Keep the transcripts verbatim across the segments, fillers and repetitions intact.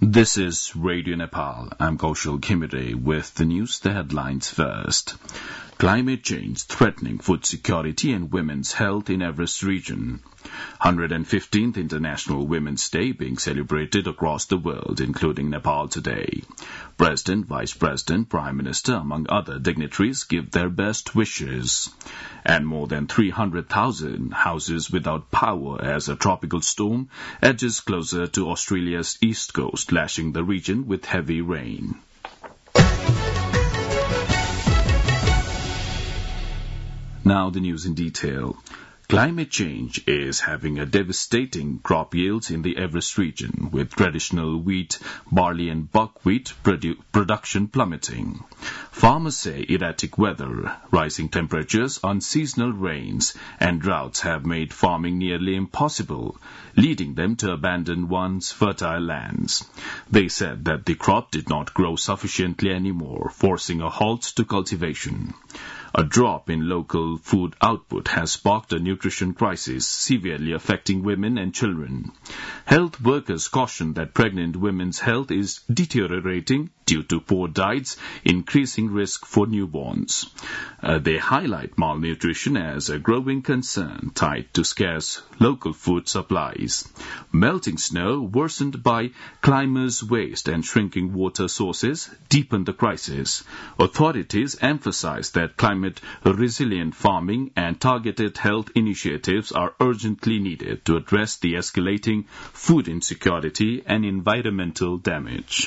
This is Radio Nepal. I'm Kaushal Khimire with the news, the headlines first. Climate change threatening food security and women's health in Everest region. one hundred fifteenth International Women's Day being celebrated across the world, including Nepal today. President, Vice President, Prime Minister, among other dignitaries, give their best wishes. And more than three hundred thousand houses without power as a tropical storm edges closer to Australia's east coast, lashing the region with heavy rain. Now the news in detail. Climate change is having a devastating crop yields in the Everest region, with traditional wheat, barley and buckwheat produ- production plummeting. Farmers say erratic weather, rising temperatures, unseasonal rains and droughts have made farming nearly impossible, leading them to abandon once fertile lands. They said that the crop did not grow sufficiently anymore, forcing a halt to cultivation. A drop in local food output has sparked a nutrition crisis, severely affecting women and children. Health workers caution that pregnant women's health is deteriorating due to poor diets, increasing risk for newborns. Uh, they highlight malnutrition as a growing concern tied to scarce local food supplies. Melting snow, worsened by climbers' waste and shrinking water sources, deepened the crisis. Authorities emphasize that climate resilient farming and targeted health initiatives are urgently needed to address the escalating food insecurity and environmental damage.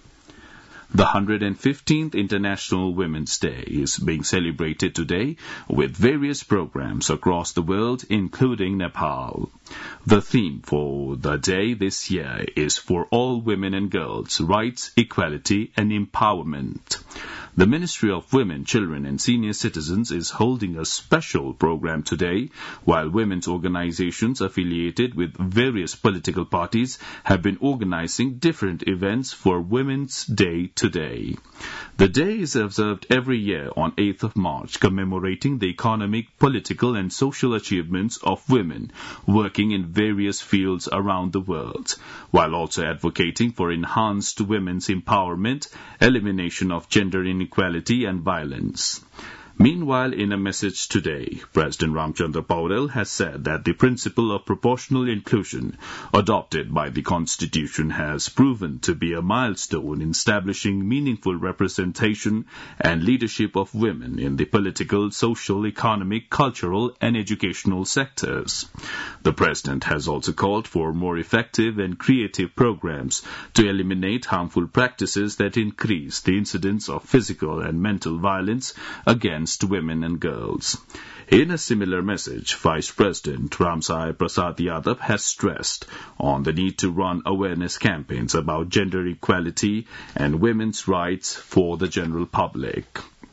The one hundred fifteenth International Women's Day is being celebrated today with various programs across the world, including Nepal. The theme for the day this year is for all women and girls, rights, equality and empowerment. The Ministry of Women, Children and Senior Citizens is holding a special program today, while women's organizations affiliated with various political parties have been organizing different events for Women's Day today. The day is observed every year on eighth of March, commemorating the economic, political and social achievements of women working in various fields around the world, while also advocating for enhanced women's empowerment, elimination of gender inequality, inequality and violence. Meanwhile, in a message today, President Ramchandra Paurel has said that the principle of proportional inclusion adopted by the Constitution has proven to be a milestone in establishing meaningful representation and leadership of women in the political, social, economic, cultural and educational sectors. The President has also called for more effective and creative programs to eliminate harmful practices that increase the incidence of physical and mental violence against to women and girls. In a similar message, Vice President Ramsai Prasad Yadav has stressed on the need to run awareness campaigns about gender equality and women's rights for the general public.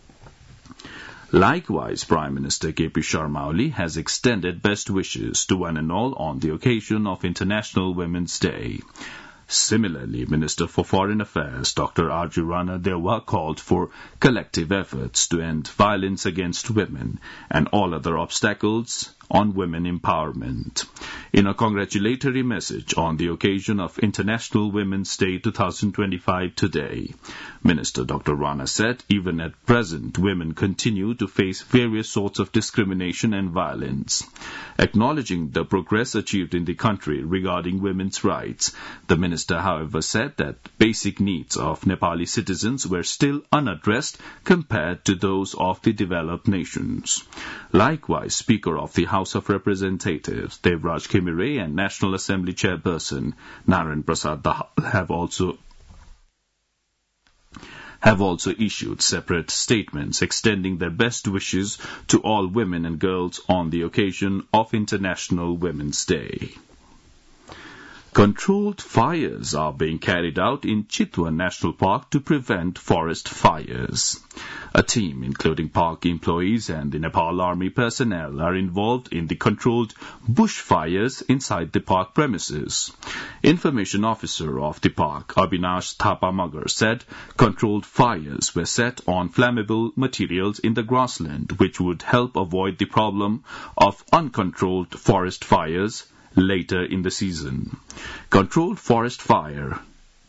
Likewise, Prime Minister K P Sharma Oli has extended best wishes to one and all on the occasion of International Women's Day. Similarly, Minister for Foreign Affairs Doctor Arju Rana Dewa called for collective efforts to end violence against women and all other obstacles on women empowerment. In a congratulatory message on the occasion of International Women's Day twenty twenty-five today, Minister Doctor Rana said even at present women continue to face various sorts of discrimination and violence. Acknowledging the progress achieved in the country regarding women's rights, the minister however said that basic needs of Nepali citizens were still unaddressed compared to those of the developed nations. Likewise, Speaker of the House of Representatives Devraj Khimire and National Assembly Chairperson Narayan Prasad Dahal have also have also issued separate statements extending their best wishes to all women and girls on the occasion of International Women's Day. Controlled fires are being carried out in Chitwan National Park to prevent forest fires. A team, including park employees and the Nepal Army personnel, are involved in the controlled bushfires inside the park premises. Information officer of the park, Abhinash Thapamagar, said controlled fires were set on flammable materials in the grassland, which would help avoid the problem of uncontrolled forest fires later in the season. Controlled forest fire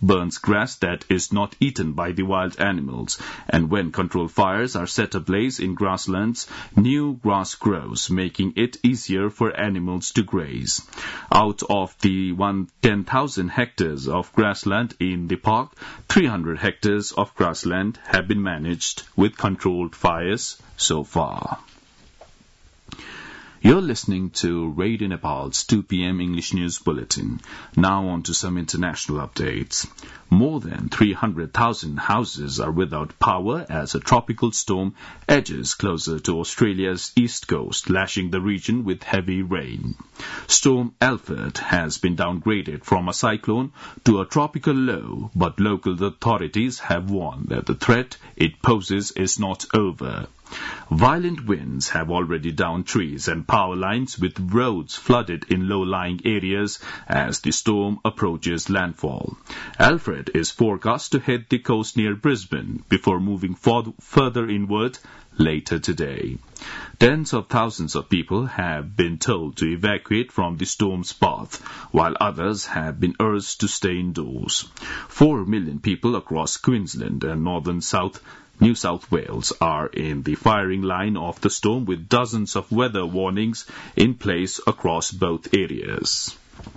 burns grass that is not eaten by the wild animals, and when controlled fires are set ablaze in grasslands, new grass grows, making it easier for animals to graze. Out of the ten thousand hectares of grassland in the park, three hundred hectares of grassland have been managed with controlled fires so far. You're listening to Radio Nepal's two p.m. English News Bulletin. Now on to some international updates. More than three hundred thousand houses are without power as a tropical storm edges closer to Australia's east coast, lashing the region with heavy rain. Storm Alfred has been downgraded from a cyclone to a tropical low, but local authorities have warned that the threat it poses is not over. Violent winds have already downed trees and power lines, with roads flooded in low-lying areas as the storm approaches landfall. Alfred is forecast to hit the coast near Brisbane before moving for- further inward later today. Tens of thousands of people have been told to evacuate from the storm's path, while others have been urged to stay indoors. Four million people across Queensland and northern South New South Wales are in the firing line of the storm, with dozens of weather warnings in place across both areas.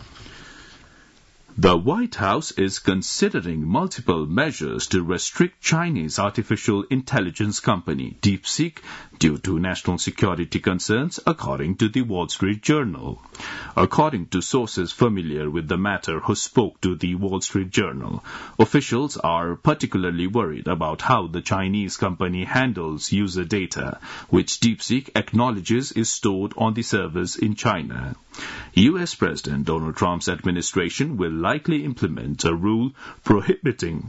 The White House is considering multiple measures to restrict Chinese artificial intelligence company DeepSeek due to national security concerns, according to the Wall Street Journal. According to sources familiar with the matter who spoke to the Wall Street Journal, officials are particularly worried about how the Chinese company handles user data, which DeepSeek acknowledges is stored on the servers in China. U S President Donald Trump's administration will likely implement a rule prohibiting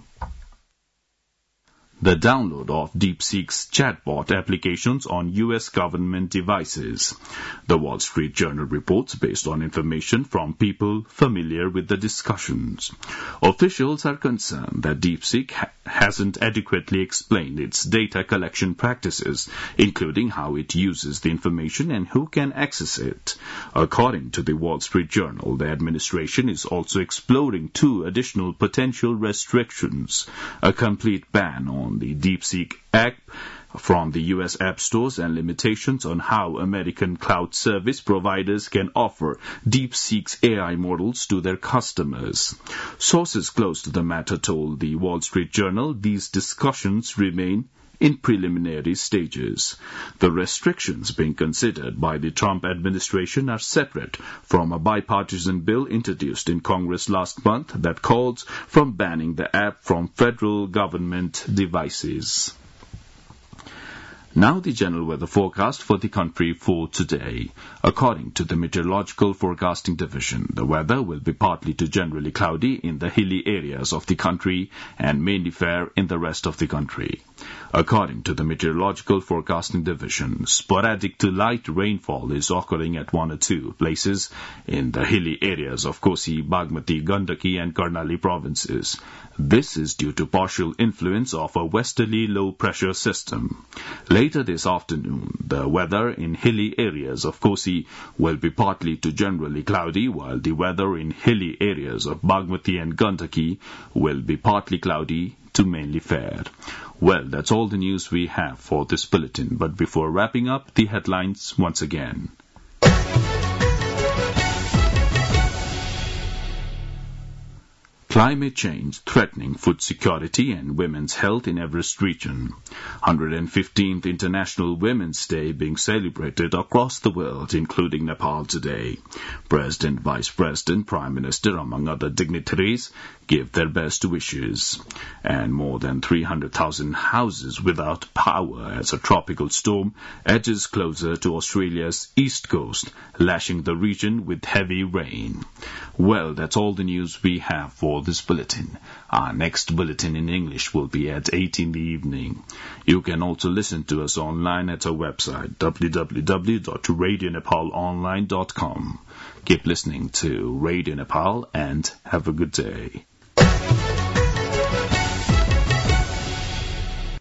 the download of DeepSeek's chatbot applications on U S government devices. The Wall Street Journal reports based on information from people familiar with the discussions. Officials are concerned that DeepSeek ha- hasn't adequately explained its data collection practices, including how it uses the information and who can access it. According to the Wall Street Journal, the administration is also exploring two additional potential restrictions: a complete ban on the DeepSeek app from the U S app stores and limitations on how American cloud service providers can offer DeepSeek's A I models to their customers. Sources close to the matter told the Wall Street Journal these discussions remain in preliminary stages. The restrictions being considered by the Trump administration are separate from a bipartisan bill introduced in Congress last month that calls for banning the app from federal government devices. Now the general weather forecast for the country for today. According to the Meteorological Forecasting Division, the weather will be partly to generally cloudy in the hilly areas of the country and mainly fair in the rest of the country. According to the Meteorological Forecasting Division, sporadic to light rainfall is occurring at one or two places in the hilly areas of Kosi, Bagmati, Gandaki and Karnali provinces. This is due to partial influence of a westerly low-pressure system. Later this afternoon, the weather in hilly areas of Kosi will be partly to generally cloudy, while the weather in hilly areas of Bagmati and Gandaki will be partly cloudy to mainly fair. Well, that's all the news we have for this bulletin, but before wrapping up, the headlines once again. Climate change threatening food security and women's health in Everest region. one hundred fifteenth International Women's Day being celebrated across the world, including Nepal today. President, Vice President, Prime Minister, among other dignitaries, give their best wishes. And more than three hundred thousand houses without power as a tropical storm edges closer to Australia's east coast, lashing the region with heavy rain. Well, that's all the news we have for this bulletin. Our next bulletin in English will be at eight in the evening. You can also listen to us online at our website, w w w dot radio nepal online dot com. Keep listening to Radio Nepal and have a good day.